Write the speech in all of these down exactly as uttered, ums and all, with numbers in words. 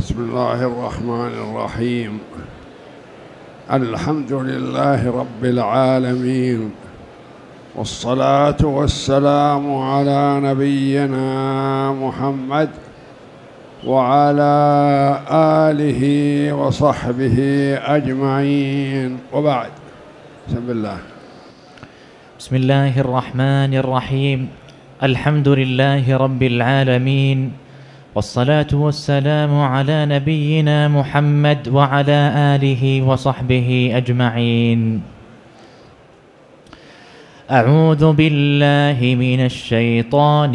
بسم الله الرحمن الرحيم. الحمد لله رب العالمين، والصلاة والسلام على نبينا محمد وعلى آله وصحبه أجمعين، وبعد. بسم الله. بسم الله الرحمن الرحيم. الحمد لله رب العالمين، والصلاة والسلام على نبينا محمد وعلى آله وصحبه أجمعين. أعوذ بالله من الشيطان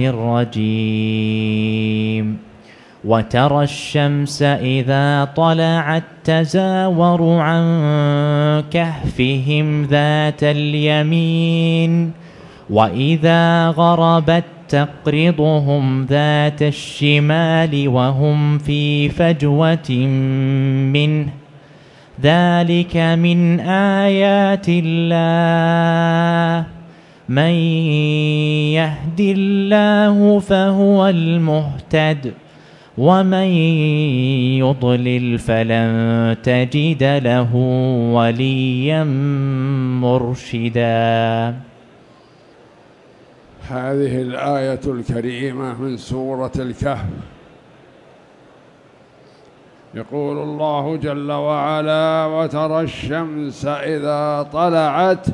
الرجيم. وترى الشمس إذا طلعت تزاور عن كهفهم ذات اليمين، وإذا غربت تقرضهم ذات الشمال وهم في فجوة منه، ذلك من آيات الله، من يهد الله فهو المهتد، ومن يضلل فلن تجد له وليا مرشدا. هذه الآية الكريمة من سورة الكهف. يقول الله جل وعلا: وترى الشمس إذا طلعت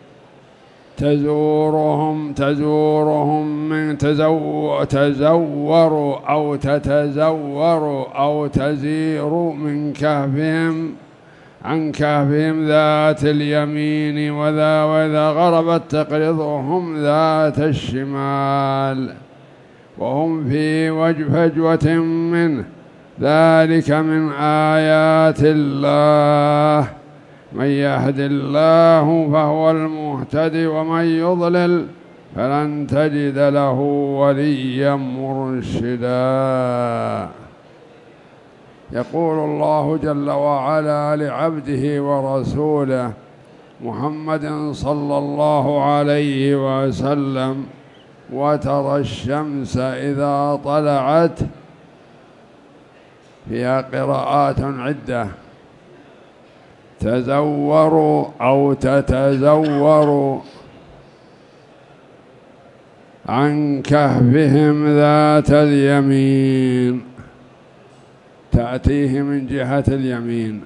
تزورهم تزورهم من تزو تزور أو تتزور أو تزير من كهفهم عن كهفهم ذات اليمين، وذا وإذا غربت تقرضهم ذات الشمال وهم في فجوة منه، ذلك من آيات الله، من يهد الله فهو المهتدي، ومن يضلل فلن تجد له وليا مرشدا. يقول الله جل وعلا لعبده ورسوله محمد صلى الله عليه وسلم: وترى الشمس إذا طلعت. فيها قراءات عدة: تزور أو تتزور عن كهفهم ذات اليمين، تأتيه من جهة اليمين،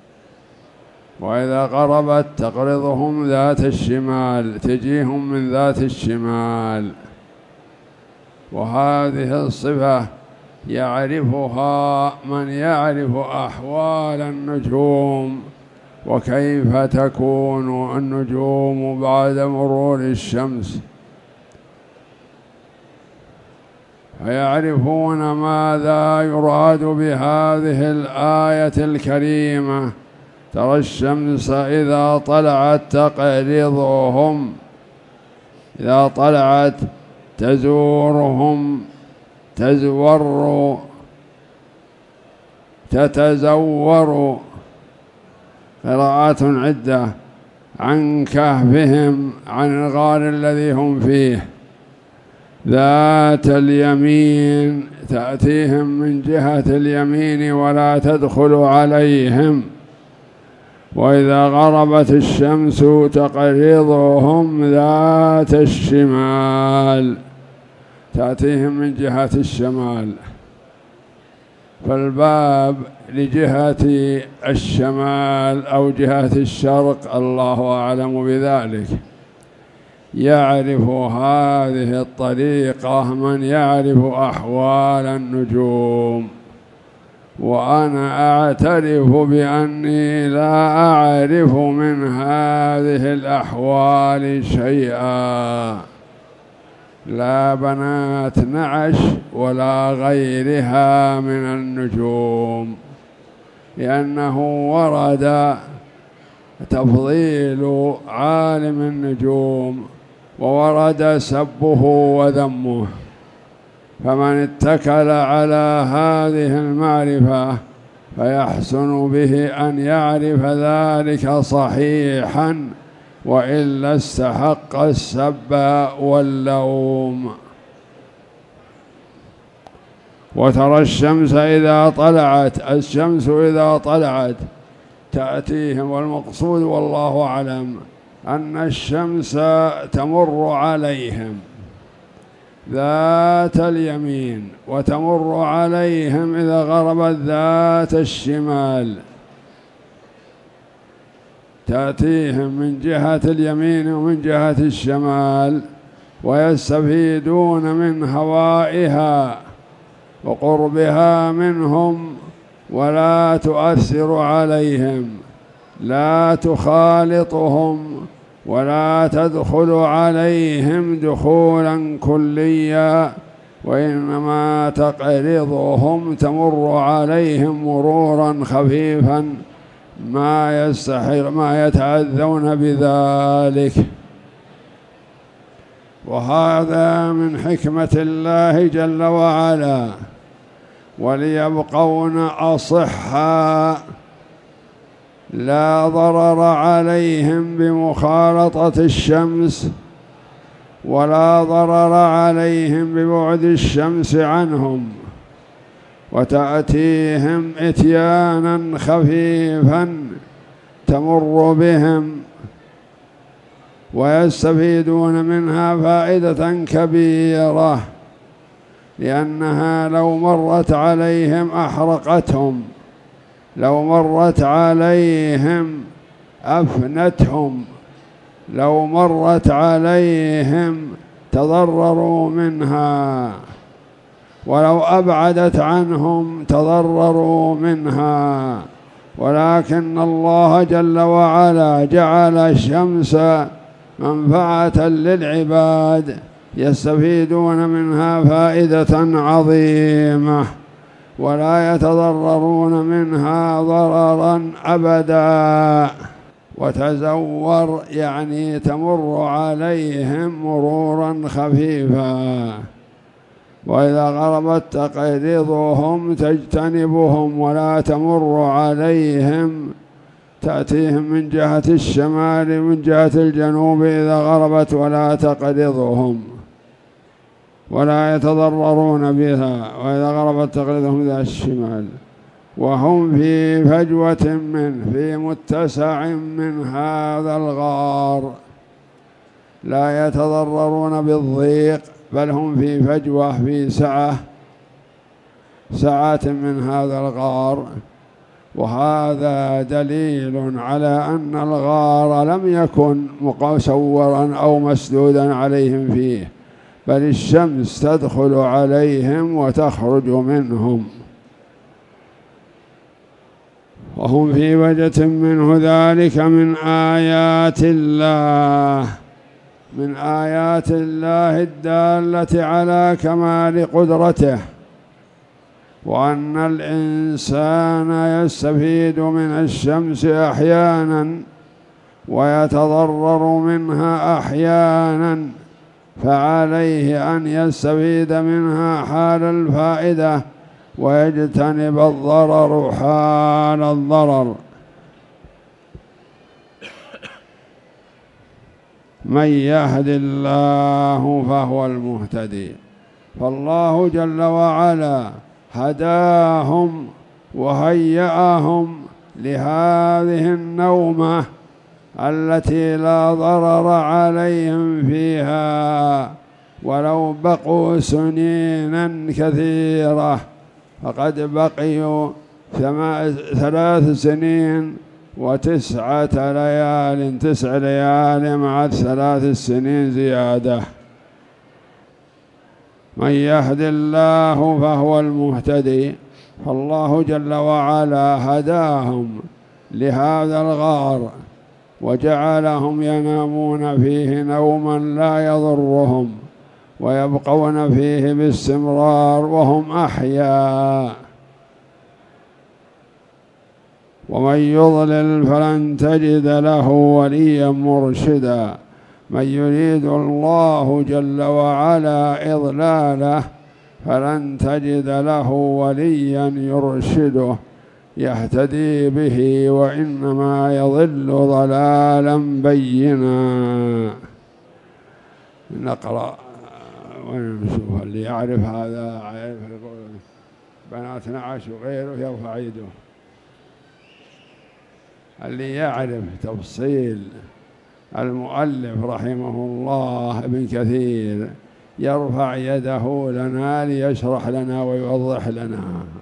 وإذا غربت تقرضهم ذات الشمال، تجيهم من ذات الشمال. وهذه الصفة يعرفها من يعرف أحوال النجوم وكيف تكون النجوم بعد مرور الشمس، فيعرفون ماذا يراد بهذه الآية الكريمة: ترى الشمس إذا طلعت تقرضهم، إذا طلعت تزورهم، تزور، تتزور، قراءات عدة، عن كهفهم، عن الغار الذي هم فيه، ذات اليمين، تأتيهم من جهة اليمين ولا تدخل عليهم، وإذا غربت الشمس تقرضهم ذات الشمال، تأتيهم من جهة الشمال. فالباب لجهة الشمال أو جهة الشرق، الله أعلم بذلك. يعرف هذه الطريقة من يعرف أحوال النجوم، وأنا أعترف بأني لا أعرف من هذه الأحوال شيئا، لا بنات نعش ولا غيرها من النجوم، لأنه ورد تفضيل عالم النجوم وورد سبه وذمه، فمن اتكل على هذه المعرفة فيحسن به أن يعرف ذلك صحيحا، وإلا استحق السب واللوم. وترى الشمس إذا طلعت، الشمس إذا طلعت تأتيهم، والمقصود والله أعلم أن الشمس تمر عليهم ذات اليمين وتمر عليهم إذا غربت ذات الشمال، تأتيهم من جهة اليمين ومن جهة الشمال، ويستفيدون من هوائها وقربها منهم، ولا تؤثر عليهم، لا تخالطهم ولا تدخل عليهم دخولا كليا، وإنما تقرضهم، تمر عليهم مرورا خفيفا ما يستحر ما يتأذون بذلك. وهذا من حكمة الله جل وعلا، وليبقون أصحاء لا ضرر عليهم بمخالطة الشمس، ولا ضرر عليهم ببعد الشمس عنهم، وتأتيهم إتيانا خفيفا تمر بهم، ويستفيدون منها فائدة كبيرة، لأنها لو مرت عليهم أحرقتهم، لو مرت عليهم أفنتهم، لو مرت عليهم تضرروا منها، ولو أبعدت عنهم تضرروا منها. ولكن الله جل وعلا جعل الشمس منفعة للعباد يستفيدون منها فائدة عظيمة، ولا يتضررون منها ضررا أبدا. وتزور يعني تمر عليهم مرورا خفيفا، وإذا غربت تقرضهم تجتنبهم ولا تمر عليهم، تأتيهم من جهة الشمال من جهة الجنوب إذا غربت ولا تقرضهم ولا يتضررون بها، وإذا غربت تقرضهم ذات الشمال، وهم في فجوة منه، في متسع من هذا الغار، لا يتضررون بالضيق، بل هم في فجوة، في سعة سعة من هذا الغار. وهذا دليل على أن الغار لم يكن مصورا أو مسدودا عليهم فيه، بل الشمس تدخل عليهم وتخرج منهم، وهم في وجة منه. ذلك من آيات الله، من آيات الله الدالة على كمال قدرته، وأن الإنسان يستفيد من الشمس أحيانا ويتضرر منها أحيانا، فعليه أن يستفيد منها حال الفائدة ويجتنب الضرر حال الضرر. من يهد الله فهو المهتدي، فالله جل وعلا هداهم وهيأهم لهذه النومة التي لا ضرر عليهم فيها، ولو بقوا سنينا كثيرة، فقد بقيوا ثلاث سنين وتسعة ليال، تسع ليال مع الثلاث السنين زيادة. من يهد الله فهو المهتدي، فالله جل وعلا هداهم لهذا الغار وجعلهم ينامون فيه نوما لا يضرهم، ويبقون فيه باستمرار وهم أحياء. ومن يضلل فلن تجد له وليا مرشدا. من يريد الله جل وعلا إضلاله فلن تجد له وليا يرشده يهتدي به، وإنما يضل ضلالا بينا. نقرأ ونشوف اللي يعرف هذا. بنات نعش وغيره يرفع يده. اللي يعرف تفصيل المؤلف رحمه الله ابن كثير يرفع يده لنا ليشرح لنا ويوضح لنا.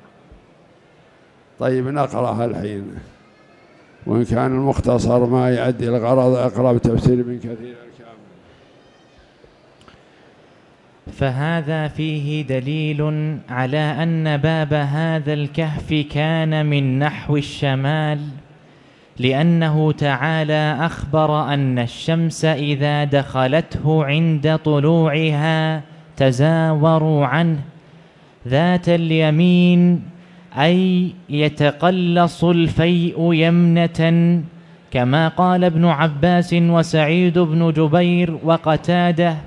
طيب نقرأها الحين، وإن كان المختصر ما يؤدي الغرض أقرأ بتفسير ابن كثير الكامل. فهذا فيه دليل على أن باب هذا الكهف كان من نحو الشمال، لأنه تعالى أخبر أن الشمس إذا دخلته عند طلوعها تزاوروا عنه ذات اليمين، أي يتقلص الفيء يمنة، كما قال ابن عباس وسعيد بن جبير وقتاده.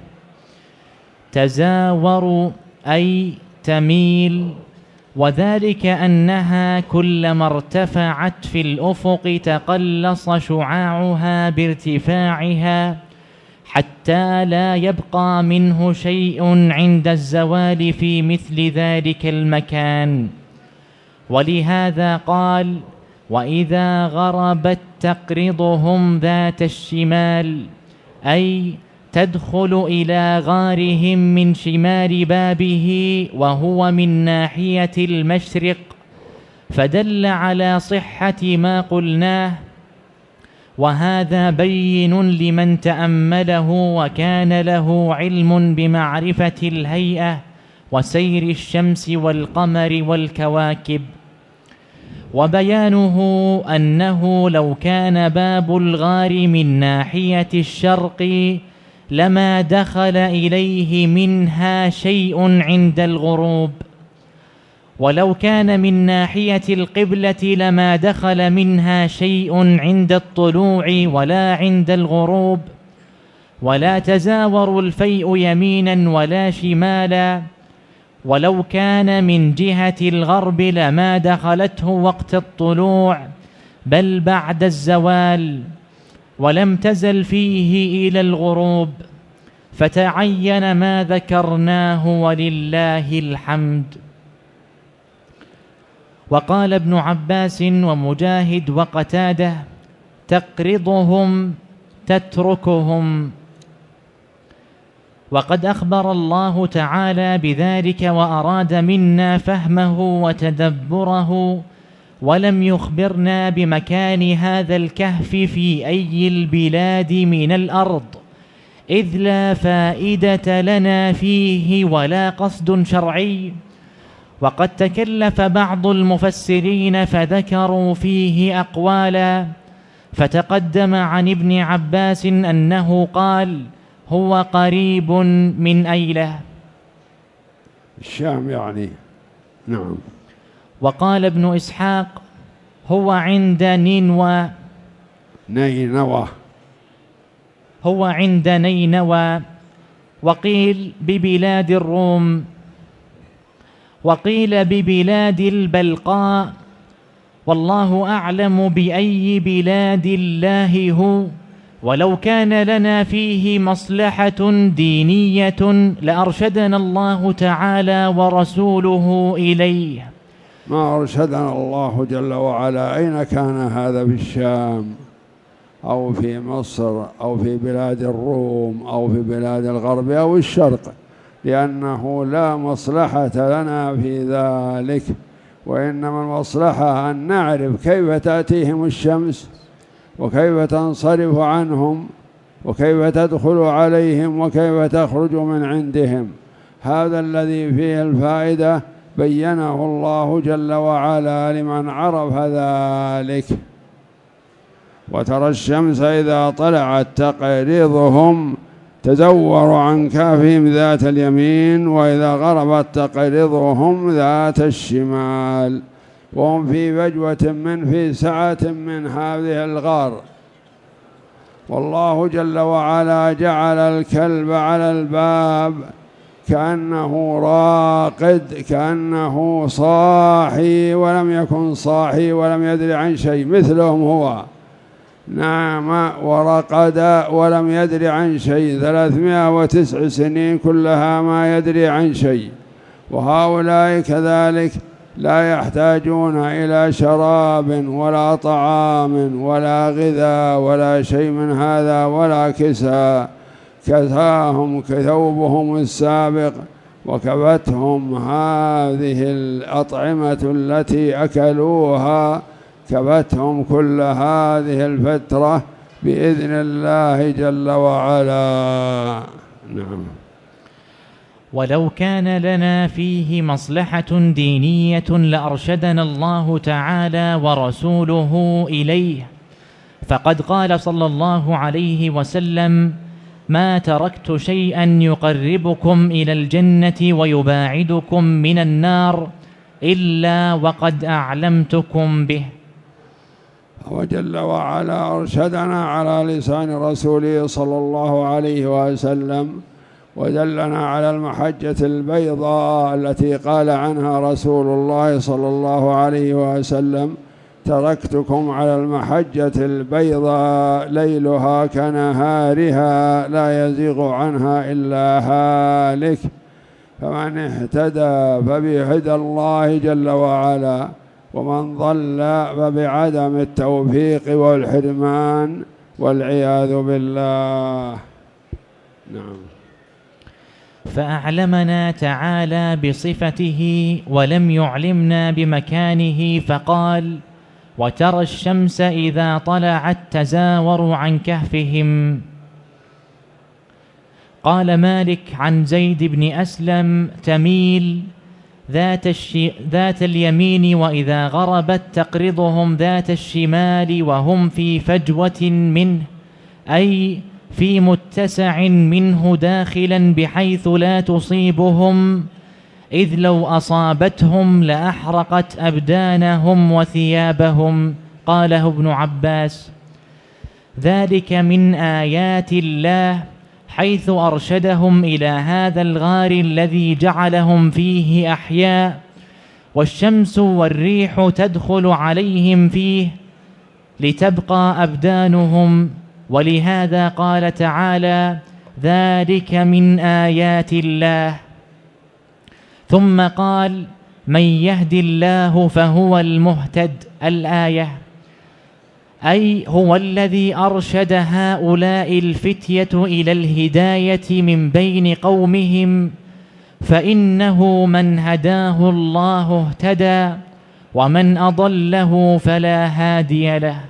تزاور أي تميل، وذلك أنها كلما ارتفعت في الأفق تقلص شعاعها بارتفاعها حتى لا يبقى منه شيء عند الزوال في مثل ذلك المكان. ولهذا قال: وإذا غربت تقرضهم ذات الشمال، أي تدخل إلى غارهم من شمال بابه وهو من ناحية المشرق، فدل على صحة ما قلناه، وهذا بين لمن تأمله وكان له علم بمعرفة الهيئة وسير الشمس والقمر والكواكب. وبيانه أنه لو كان باب الغار من ناحية الشرق لما دخل إليه منها شيء عند الغروب، ولو كان من ناحية القبلة لما دخل منها شيء عند الطلوع ولا عند الغروب، ولا تزاور الفيء يمينا ولا شمالا. ولو كان من جهة الغرب لما دخلته وقت الطلوع بل بعد الزوال، ولم تزل فيه إلى الغروب، فتعين ما ذكرناه ولله الحمد. وقال ابن عباس ومجاهد وقتاده: تقرضهم تتركهم. وقد أخبر الله تعالى بذلك وأراد منا فهمه وتدبره، ولم يخبرنا بمكان هذا الكهف في أي البلاد من الأرض، إذ لا فائدة لنا فيه ولا قصد شرعي. وقد تكلف بعض المفسرين فذكروا فيه أقوالا، فتقدم عن ابن عباس أنه قال: هو قريب من أيلة، الشام يعني. نعم. وقال ابن إسحاق: هو عند نينوى نينوى هو عند نينوى. وقيل ببلاد الروم، وقيل ببلاد البلقاء، والله أعلم بأي بلاد الله هو. ولو كان لنا فيه مصلحة دينية لأرشدنا الله تعالى ورسوله إليه. ما أرشدنا الله جل وعلا أين كان هذا، في الشام أو في مصر أو في بلاد الروم أو في بلاد الغرب أو الشرق، لأنه لا مصلحة لنا في ذلك، وإنما المصلحة أن نعرف كيف تأتيهم الشمس وكيف تنصرف عنهم وكيف تدخل عليهم وكيف تخرج من عندهم. هذا الذي فيه الفائدة بينه الله جل وعلا لمن عرف ذلك. وترى الشمس إذا طلعت تقرضهم تزور عن كهفهم ذات اليمين، وإذا غربت تقرضهم ذات الشمال، وهم في فجوة من في سعة من هذه الغار. والله جل وعلا جعل الكلب على الباب كأنه راقد، كأنه صاحي ولم يكن صاحي ولم يدري عن شيء، مثلهم هو نام ورقد ولم يدري عن شيء، ثلاثمائة وتسع سنين كلها ما يدري عن شيء. وهؤلاء كذلك لا يحتاجون إلى شراب ولا طعام ولا غذاء ولا شيء من هذا ولا كساء، كساهم كثوبهم السابق وكفتهم هذه الأطعمة التي أكلوها، كفتهم كل هذه الفترة بإذن الله جل وعلا. نعم. ولو كان لنا فيه مصلحة دينية لأرشدنا الله تعالى ورسوله إليه، فقد قال صلى الله عليه وسلم: ما تركت شيئا يقربكم إلى الجنة ويباعدكم من النار إلا وقد أعلمتكم به. وجل وعلا أرشدنا على لسان رسوله صلى الله عليه وسلم، ودلنا على المحجة البيضاء التي قال عنها رسول الله صلى الله عليه وسلم: تركتكم على المحجة البيضاء ليلها كنهارها لا يزيغ عنها إلا هالك، فمن اهتدى فبهدى الله جل وعلا، ومن ضل فبعدم التوفيق والحرمان والعياذ بالله. نعم. فأعلمنا تعالى بصفته ولم يعلمنا بمكانه، فقال: وترى الشمس إذا طلعت تزاور عن كهفهم. قال مالك عن زيد بن أسلم: تميل ذات, الشي... ذات اليمين، وإذا غربت تقرضهم ذات الشمال وهم في فجوة منه، أي في متسع منه داخلا بحيث لا تصيبهم، إذ لو أصابتهم لأحرقت أبدانهم وثيابهم. قاله ابن عباس: ذلك من آيات الله، حيث أرشدهم إلى هذا الغار الذي جعلهم فيه أحياء، والشمس والريح تدخل عليهم فيه لتبقى أبدانهم، ولهذا قال تعالى: ذلك من آيات الله. ثم قال: من يهد الله فهو المهتد. الآية، أي هو الذي أرشد هؤلاء الفتية إلى الهداية من بين قومهم، فإنه من هداه الله اهتدى، ومن أضله فلا هادي له.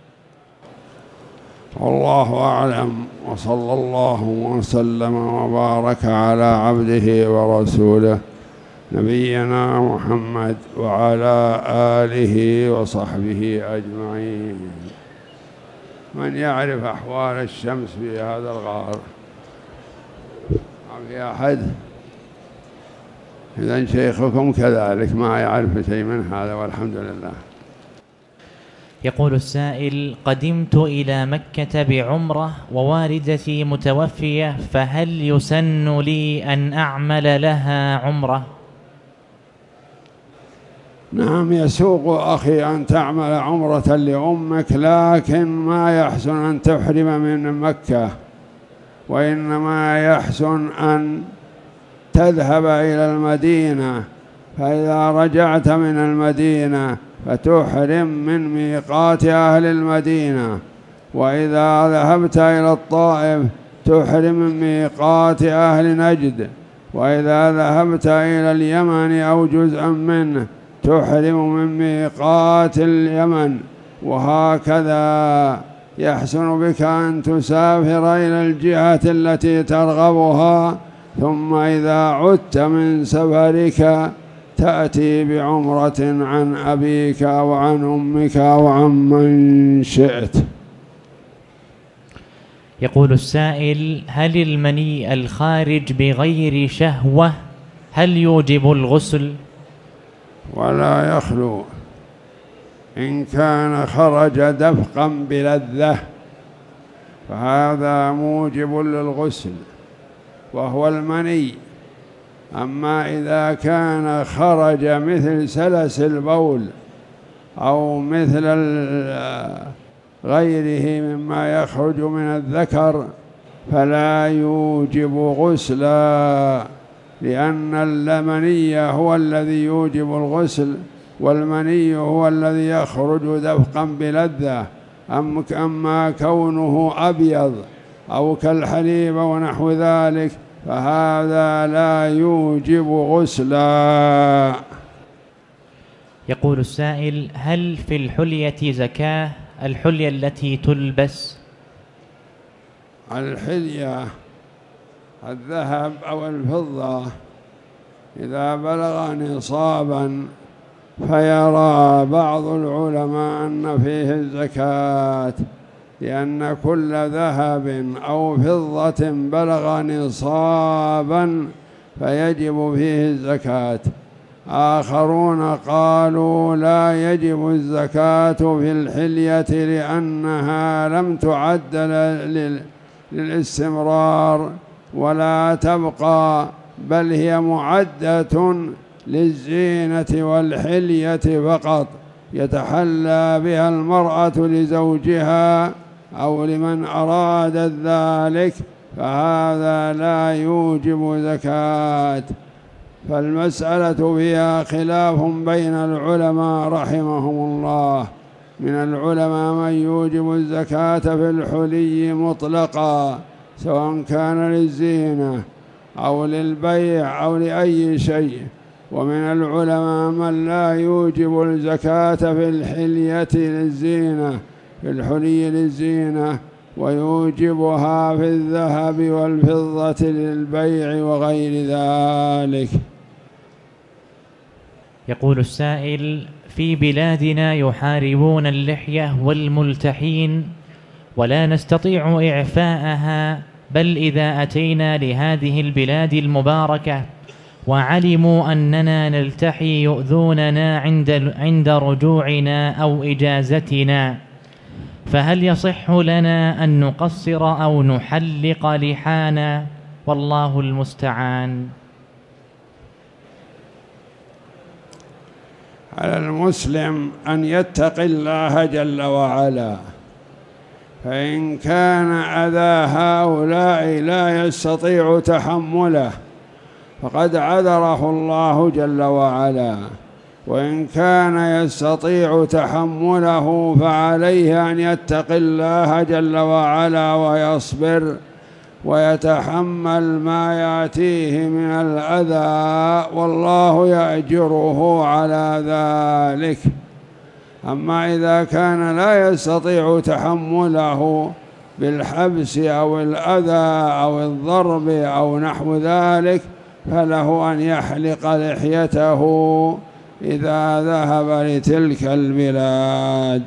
والله أعلم، وصلى الله وسلم وبارك على عبده ورسوله نبينا محمد وعلى آله وصحبه أجمعين. من يعرف أحوال الشمس في هذا الغار؟ ما في أحد؟ إذن شيخكم كذلك ما يعرف شيء من هذا، والحمد لله. يقول السائل: قدمت إلى مكة بعمرة ووالدتي متوفية، فهل يسن لي أن أعمل لها عمرة؟ نعم، يسوق أخي أن تعمل عمرة لأمك، لكن ما يحسن أن تحرم من مكة، وإنما يحسن أن تذهب إلى المدينة، فإذا رجعت من المدينة فتحرم من ميقات أهل المدينة، وإذا ذهبت إلى الطائف تحرم من ميقات أهل نجد، وإذا ذهبت إلى اليمن أو جزءا منه تحرم من ميقات اليمن، وهكذا يحسن بك أن تسافر إلى الجهة التي ترغبها، ثم إذا عدت من سفرك تأتي بعمرة عن أبيك وعن أمك وعن من شئت. يقول السائل: هل المني الخارج بغير شهوة هل يوجب الغسل؟ ولا يخلو، إن كان خرج دفقا بلذة فهذا موجب للغسل وهو المني. أما إذا كان خرج مثل سلس البول أو مثل غيره مما يخرج من الذكر فلا يوجب غسلا، لأن المني هو الذي يوجب الغسل، والمني هو الذي يخرج دفقا بلذة. أما كونه أبيض أو كالحليب ونحو ذلك فهذا لا يوجب غسلا. يقول السائل: هل في الحلية زكاة؟ الحلية التي تلبس. الحلية الذهب أو الفضة إذا بلغ نصابا فيرى بعض العلماء أن فيه الزكاة، لأن كل ذهب أو فضة بلغ نصابا فيجب فيه الزكاة. آخرون قالوا لا يجب الزكاة في الحلية لأنها لم تعد للاستمرار ولا تبقى، بل هي معدة للزينة والحلية فقط، يتحلى بها المرأة لزوجها أو لمن أراد ذلك، فهذا لا يوجب زكاة. فالمسألة فيها خلاف بين العلماء رحمهم الله. من العلماء من يوجب الزكاة في الحلي مطلقا سواء كان للزينة أو للبيع أو لأي شيء، ومن العلماء من لا يوجب الزكاة في الحلية للزينة في الحلي للزينة، ويوجبها في الذهب والفضة للبيع وغير ذلك. يقول السائل: في بلادنا يحاربون اللحية والملتحين ولا نستطيع إعفاءها، بل إذا أتينا لهذه البلاد المباركة وعلموا أننا نلتحي يؤذوننا عند عند رجوعنا أو إجازتنا، فهل يصح لنا أن نقصر أو نحلق لحانا؟ والله المستعان. على المسلم أن يتقي الله جل وعلا، فإن كان أذى هؤلاء لا يستطيع تحمله فقد عذره الله جل وعلا، وإن كان يستطيع تحمله فعليه أن يتقي الله جل وعلا ويصبر ويتحمل ما يأتيه من الأذى، والله يأجره على ذلك. أما إذا كان لا يستطيع تحمله بالحبس أو الأذى أو الضرب أو نحو ذلك فله أن يحلق لحيته إذا ذهب لتلك البلاد.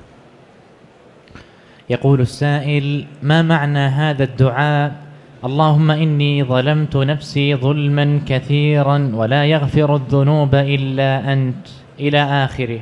يقول السائل: ما معنى هذا الدعاء: اللهم إني ظلمت نفسي ظلما كثيرا ولا يغفر الذنوب إلا أنت، إلى آخره؟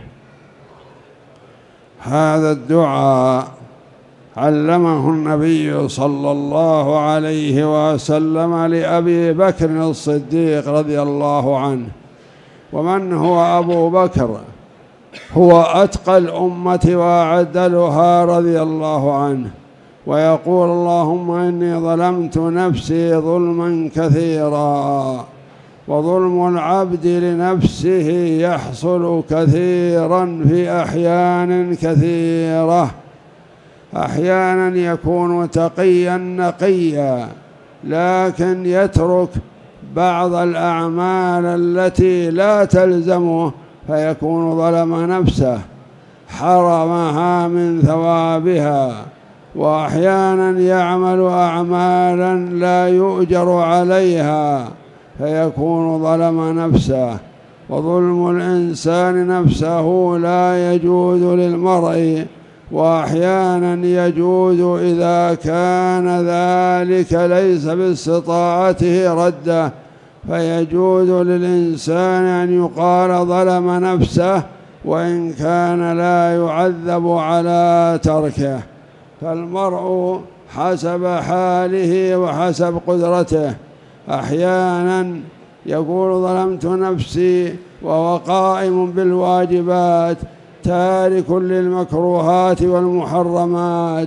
هذا الدعاء علمه النبي صلى الله عليه وسلم لأبي بكر الصديق رضي الله عنه. ومن هو أبو بكر؟ هو أتقى الأمة وأعدلها رضي الله عنه، ويقول اللهم إني ظلمت نفسي ظلما كثيرا. وظلم العبد لنفسه يحصل كثيرا في أحيان كثيرة. أحيانا يكون تقيا نقيا لكن يترك بعض الأعمال التي لا تلزمه فيكون ظلم نفسه، حرمها من ثوابها. وأحيانا يعمل أعمالا لا يؤجر عليها فيكون ظلم نفسه. وظلم الإنسان نفسه لا يجوز للمرء، وأحيانا يجوز إذا كان ذلك ليس باستطاعته رده، فيجوز للإنسان أن يقال ظلم نفسه وإن كان لا يعذب على تركه. فالمرء حسب حاله وحسب قدرته. أحيانا يقول ظلمت نفسي وهو قائم بالواجبات تارك للمكروهات والمحرمات،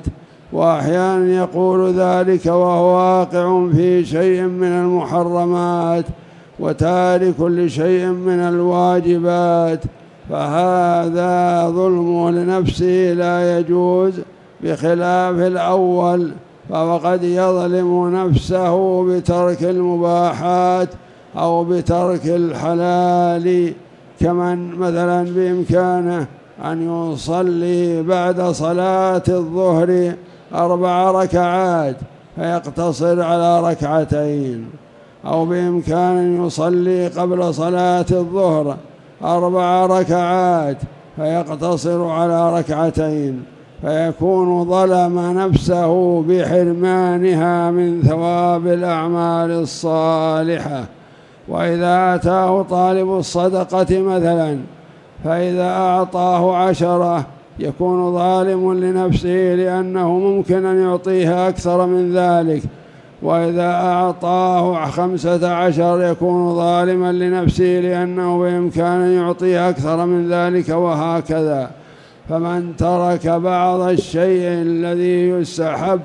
وأحيانا يقول ذلك وهو واقع في شيء من المحرمات، وتارك لشيء من الواجبات، فهذا ظلم لنفسه لا يجوز، بخلاف الأول فهو قد يظلم نفسه بترك المباحات أو بترك الحلال، كمن مثلا بإمكانه أن يصلي بعد صلاة الظهر أربع ركعات فيقتصر على ركعتين، أو بإمكانه أن يصلي قبل صلاة الظهر أربع ركعات فيقتصر على ركعتين، فيكون ظلم نفسه بحرمانها من ثواب الأعمال الصالحة. وإذا أتاه طالب الصدقة مثلا فإذا أعطاه عشرة يكون ظالم لنفسه لأنه ممكن أن يعطيها أكثر من ذلك، وإذا أعطاه خمسة عشر يكون ظالما لنفسه لأنه بإمكان أن يعطيها أكثر من ذلك، وهكذا. فمن ترك بعض الشيء الذي يستحب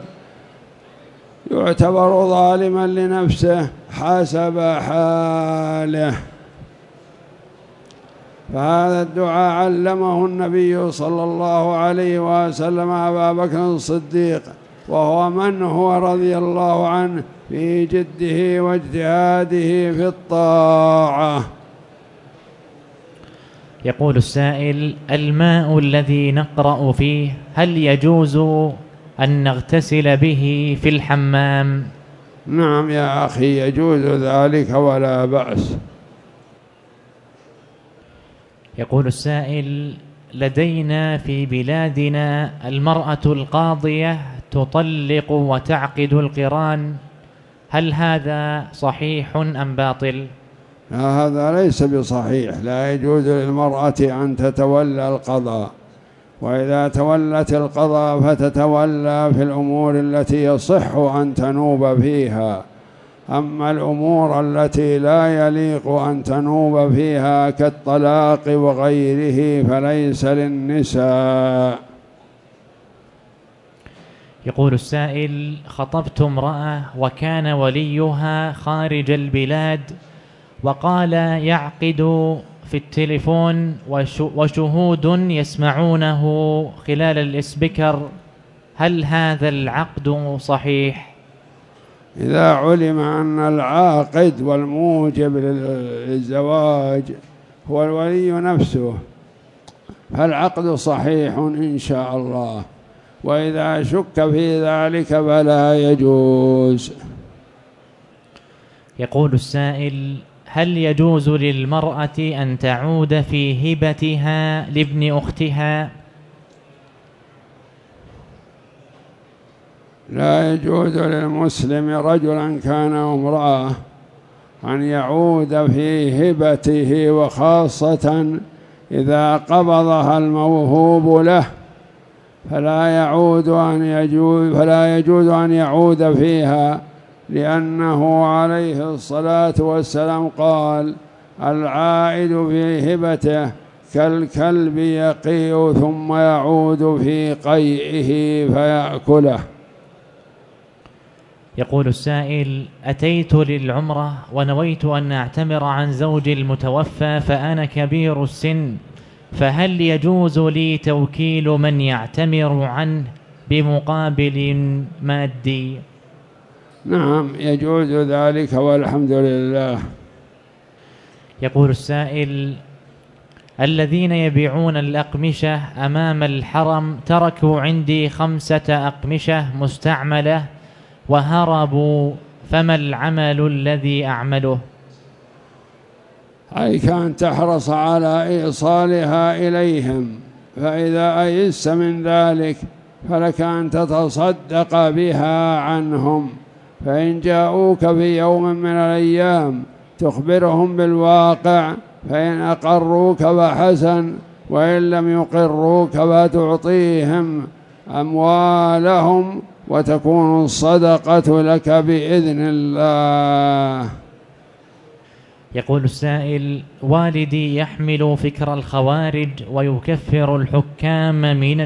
يعتبر ظالما لنفسه حسب حاله. فهذا الدعاء علمه النبي صلى الله عليه وسلم أبا بكر الصديق، وهو من هو رضي الله عنه في جده واجتهاده في الطاعة. يقول السائل: الماء الذي نقرأ فيه هل يجوز أن نغتسل به في الحمام؟ نعم يا أخي، يجوز ذلك ولا بأس. يقول السائل: لدينا في بلادنا المرأة القاضية تطلق وتعقد القران، هل هذا صحيح أم باطل؟ هذا ليس بصحيح، لا يجوز للمرأة أن تتولى القضاء، وإذا تولت القضاء فتتولى في الأمور التي يصح أن تنوب فيها، أما الأمور التي لا يليق أن تنوب فيها كالطلاق وغيره فليس للنساء. يقول السائل: خطبت امرأة وكان وليها خارج البلاد، وقال يعقد في التليفون وشهود يسمعونه خلال الإسبيكر، هل هذا العقد صحيح؟ إذا علم أن العاقد والموجب للزواج هو الولي نفسه فالعقد صحيح إن شاء الله، وإذا شك في ذلك فلا يجوز. يقول السائل: هل يجوز للمرأة أن تعود في هبتها لابن أختها؟ لا يجوز للمسلم رجلا كان امرأة أن يعود في هبته، وخاصة إذا قبضها الموهوب له فلا يعود أن يجوز فلا يجوز أن يعود فيها، لأنه عليه الصلاة والسلام قال: العائد في هبته كالكلب يقيء ثم يعود في قيئه فيأكله. يقول السائل: أتيت للعمرة ونويت أن أعتمر عن زوجي المتوفى فأنا كبير السن، فهل يجوز لي توكيل من يعتمر عنه بمقابل مادي؟ نعم يجوز ذلك والحمد لله. يقول السائل: الذين يبيعون الأقمشة أمام الحرم تركوا عندي خمسة أقمشة مستعملة وهربوا، فما العمل الذي أعمله؟ أي كان تحرص على إيصالها إليهم، فإذا أيست من ذلك فلك أن تتصدق بها عنهم، فإن جاءوك في يوم من الأيام تخبرهم بالواقع، فإن أقروك فحسن، وإن لم يقروك فتعطيهم أموالهم وتكون الصدقة لك بإذن الله. يقول السائل: والدي يحمل فكر الخوارج ويكفر الحكام من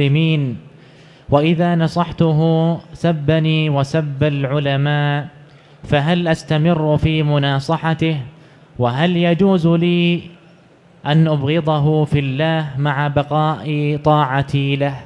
المسلمين، وإذا نصحته سبني وسب العلماء، فهل أستمر في مناصحته؟ وهل يجوز لي أن أبغضه في الله مع بقاء طاعتي له؟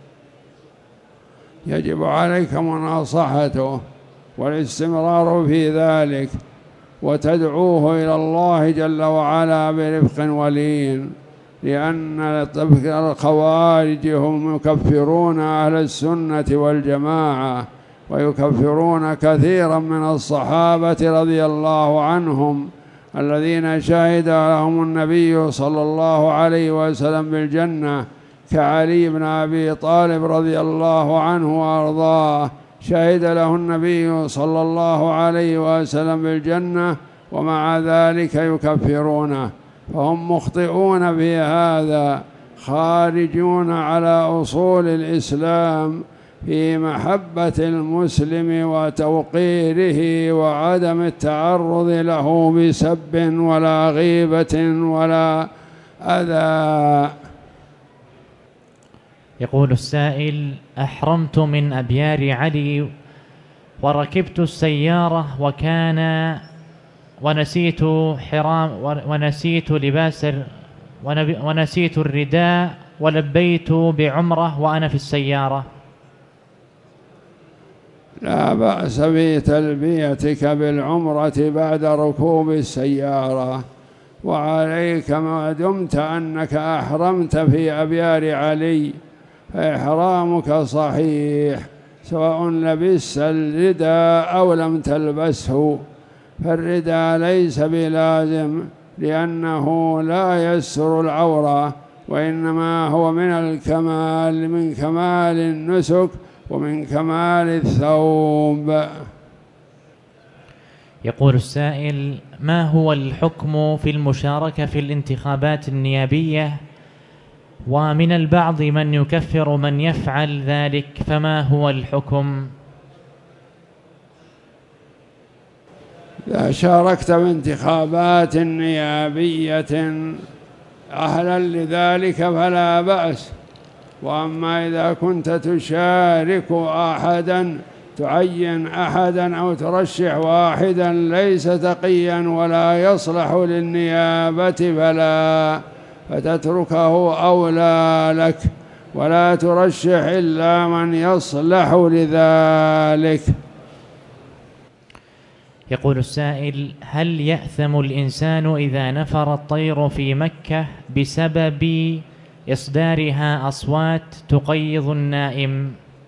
يجب عليك مناصحته والاستمرار في ذلك، وتدعوه إلى الله جل وعلا برفق ولين، لأن الخوارج هم يكفرون أهل السنة والجماعة، ويكفرون كثيرا من الصحابة رضي الله عنهم الذين شهد لهم النبي صلى الله عليه وسلم بالجنة، كعلي بن أبي طالب رضي الله عنه وأرضاه، شهد له النبي صلى الله عليه وسلم بالجنة ومع ذلك يكفرونه، فهم مخطئون في هذا، خارجون على أصول الإسلام في محبة المسلم وتوقيره وعدم التعرض له بسب ولا غيبة ولا أذى. يقول السائل: أحرمت من أبيار علي وركبت السيارة وكان ونسيت حرام ونسيت لباس ونسيت الرداء ولبيت بعمرة وأنا في السيارة. لا بأس بتلبيتك بالعمرة بعد ركوب السيارة، وعليك ما دمت أنك أحرمت في أبيار علي فإحرامك صحيح، سواء لبست الرداء أو لم تلبسه، فالرداء ليس بلازم لأنه لا يستر العورة، وإنما هو من الكمال، من كمال النسك ومن كمال الثوب. يقول السائل: ما هو الحكم في المشاركة في الانتخابات النيابية؟ ومن البعض من يكفر من يفعل ذلك، فما هو الحكم؟ إذا شاركت في انتخابات نيابية أهلا لذلك فلا بأس، وأما إذا كنت تشارك أحدا، تعين أحدا أو ترشح واحدا ليس تقيا ولا يصلح للنيابة فلا، فتتركه أولى لك، ولا ترشح إلا من يصلح لذلك. يقول السائل: هل يأثم الإنسان إذا نفر الطير في مكة بسبب إصدارها أصوات تقيض النائم؟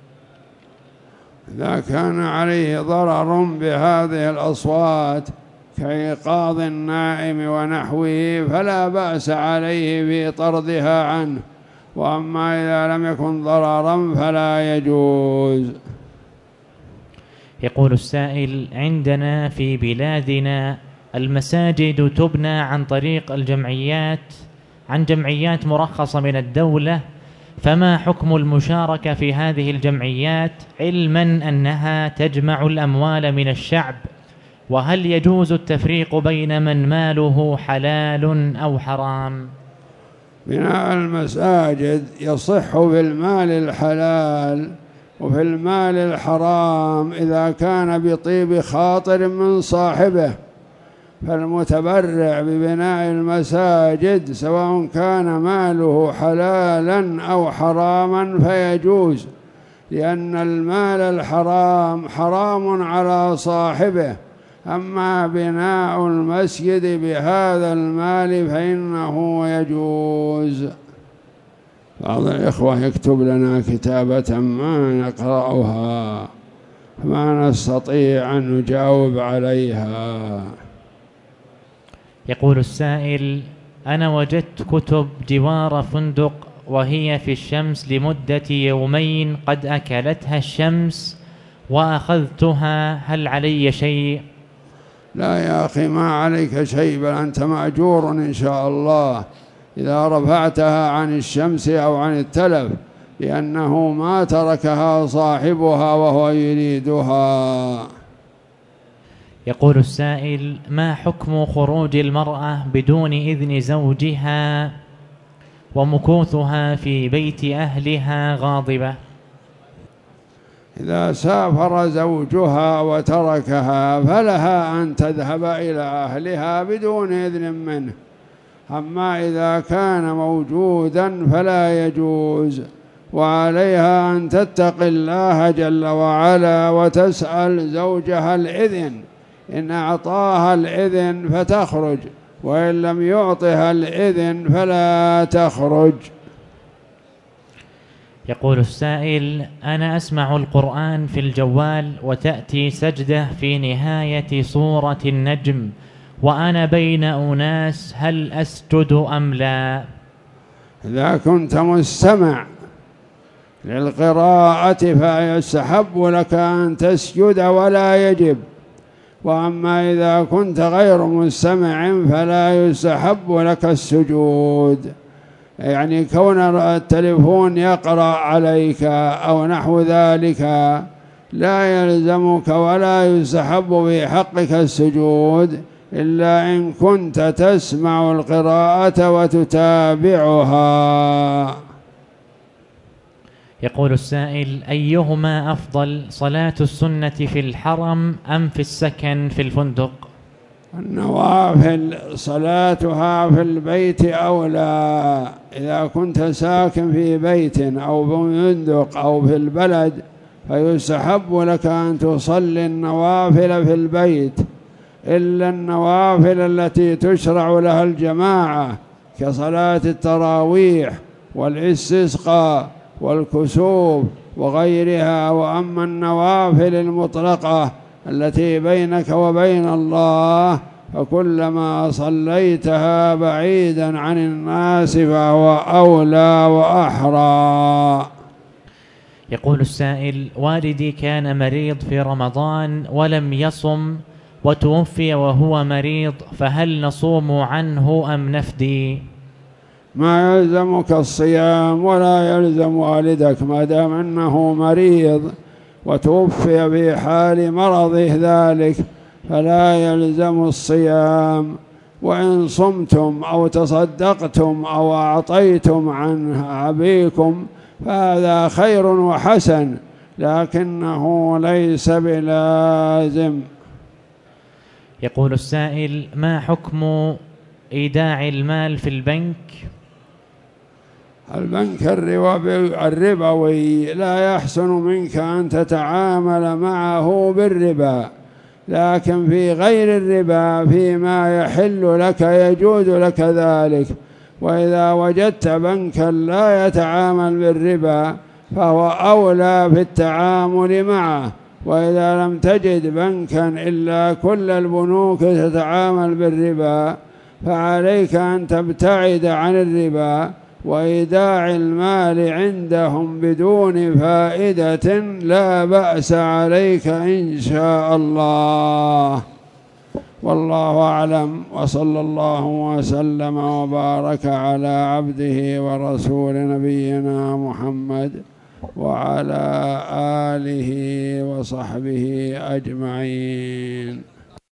إذا كان عليه ضرر بهذه الأصوات كإيقاظ النائم ونحوه فلا بأس عليه في طردها عنه، وأما إذا لم يكن ضررا فلا يجوز. يقول السائل: عندنا في بلادنا المساجد تبنى عن طريق الجمعيات عن جمعيات مرخصة من الدولة، فما حكم المشاركة في هذه الجمعيات علما أنها تجمع الأموال من الشعب؟ وهل يجوز التفريق بين من ماله حلال أو حرام؟ بناء المساجد يصح في المال الحلال وفي المال الحرام إذا كان بطيب خاطر من صاحبه، فالمتبرع ببناء المساجد سواء كان ماله حلالا أو حراما فيجوز، لأن المال الحرام حرام على صاحبه، أما بناء المسجد بهذا المال فإنه يجوز. بعض الإخوة يكتب لنا كتابة ما نقرأها فما نستطيع أن نجاوب عليها. يقول السائل: أنا وجدت كتب جوار فندق وهي في الشمس لمدة يومين قد أكلتها الشمس وأخذتها، هل علي شيء؟ لا يا أخي، ما عليك شيء، بل أنت مأجور إن شاء الله إذا رفعتها عن الشمس أو عن التلف، لأنه ما تركها صاحبها وهو يريدها. يقول السائل: ما حكم خروج المرأة بدون إذن زوجها ومكوثها في بيت أهلها غاضبة؟ إذا سافر زوجها وتركها فلها أن تذهب إلى أهلها بدون إذن منه، أما إذا كان موجودا فلا يجوز، وعليها أن تتقي الله جل وعلا وتسأل زوجها الإذن، إن أعطاها الإذن فتخرج، وإن لم يعطها الإذن فلا تخرج. يقول السائل: أنا أسمع القرآن في الجوال وتأتي سجدة في نهاية سورة النجم وأنا بين أناس، هل أسجد أم لا؟ إذا كنت مستمع للقراءة فيستحب لك أن تسجد ولا يجب، وأما إذا كنت غير مستمع فلا يستحب لك السجود، يعني كون التليفون يقرأ عليك أو نحو ذلك لا يلزمك ولا يستحب في حقك السجود إلا إن كنت تسمع القراءة وتتابعها. يقول السائل: أيهما أفضل، صلاة السنة في الحرم أم في السكن في الفندق؟ النوافل صلاتها في البيت أولى، إذا كنت ساكن في بيت أو في فندق أو في البلد فيستحب لك أن تصلي النوافل في البيت، إلا النوافل التي تشرع لها الجماعة كصلاة التراويح والاستسقاء والكسوف وغيرها. وأما النوافل المطلقة التي بينك وبين الله فكلما صليتها بعيدا عن الناس فهو أولى وأحرى. يقول السائل: والدي كان مريض في رمضان ولم يصم وتوفي وهو مريض، فهل نصوم عنه أم نفدي؟ ما يلزمك الصيام ولا يلزم والدك ما دام أنه مريض وتوفي في حال مرضه ذلك، فلا يلزم الصيام. وإن صمتم أو تصدقتم أو أعطيتم عن أبيكم فهذا خير وحسن، لكنه ليس بلازم. يقول السائل: ما حكم إيداع المال في البنك؟ البنك الربوي لا يحسن منك أن تتعامل معه بالربا، لكن في غير الربا فيما يحل لك يجوز لك ذلك. وإذا وجدت بنكا لا يتعامل بالربا فهو أولى في التعامل معه، وإذا لم تجد بنكا إلا كل البنوك تتعامل بالربا فعليك أن تبتعد عن الربا وإيداع المال عندهم بدون فائدة لا بأس عليك إن شاء الله. والله أعلم، وصلى الله وسلم وبارك على عبده ورسول نبينا محمد وعلى آله وصحبه أجمعين.